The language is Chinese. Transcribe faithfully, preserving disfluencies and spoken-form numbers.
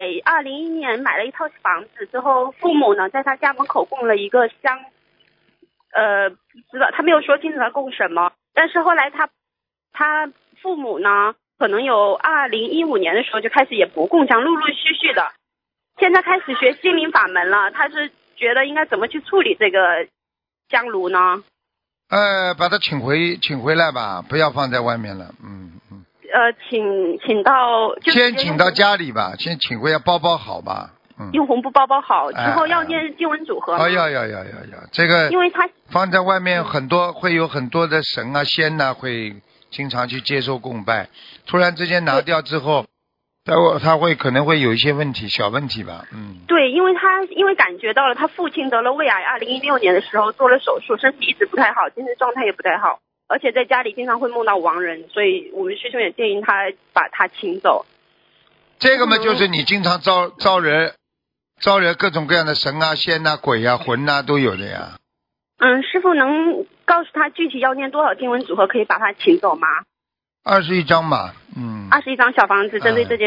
二零一一年买了一套房子之后，父母呢在他家门口供了一个香，呃，不知道他没有说清楚他供什么，但是后来他他父母呢，可能有二零一五年的时候就开始也不供香，陆陆续续的，现在开始学心灵法门了。他是觉得应该怎么去处理这个香炉呢？ 呃，把他请回请回来吧，不要放在外面了。嗯嗯。 呃，请请到就先请到家里吧，先请回来包包好吧。嗯。 用红布包包好之后要念经文组合吗？ 哦，要要要要要，这个因为他放在外面很多会有很多的神啊仙呐、啊、会经常去接受供拜，突然之间拿掉之后，他他会可能会有一些问题，小问题吧。嗯。 对，因为他因为感觉到了他父亲得了胃癌，二零一六年的时候做了手术，身体一直不太好，精神状态也不太好，而且在家里经常会梦到亡人，所以我们师兄也建议他把他请走。 这个嘛，就是你经常招招人，招人各种各样的神啊、仙啊、鬼啊、魂啊都有的呀。 嗯，师父能告诉他具体要念多少经文组合可以把他请走吗？ 二十一张嘛，嗯。 二十一张小房子针对这件